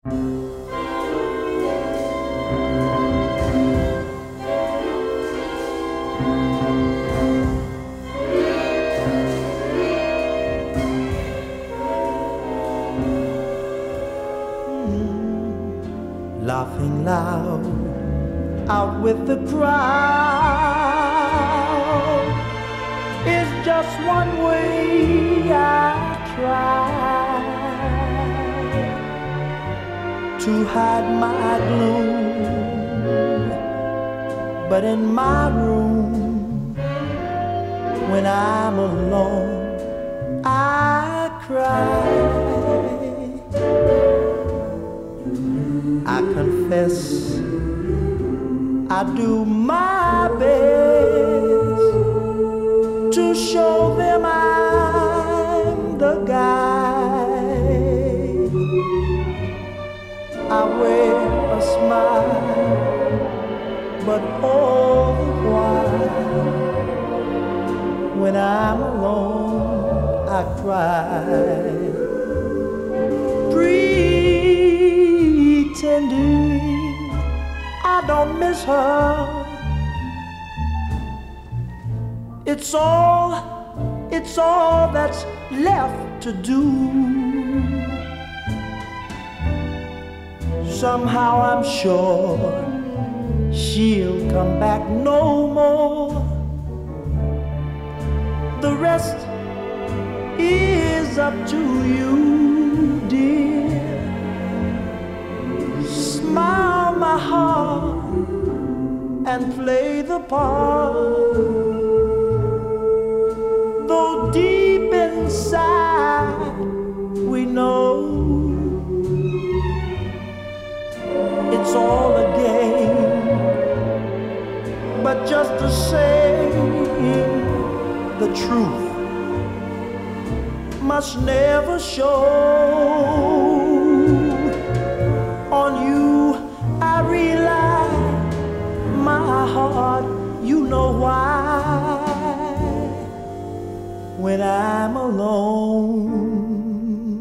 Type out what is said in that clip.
Laughing loud out with the crowd is just one way I try to hide my gloom. But in my room, when I'm alone, I cry. I confess I do my best to show them I'm the guy. I wear a smile, but all the while, when I'm alone, I cry. Pretending I don't miss her. It's all that's left to do. Somehow I'm sure she'll come back no more. The rest is up to you, dear. Smile my heart and play the part, though deep inside we know it's all a game. But just the same, the truth must never show. On you I rely, my heart, you know why. When I'm alone,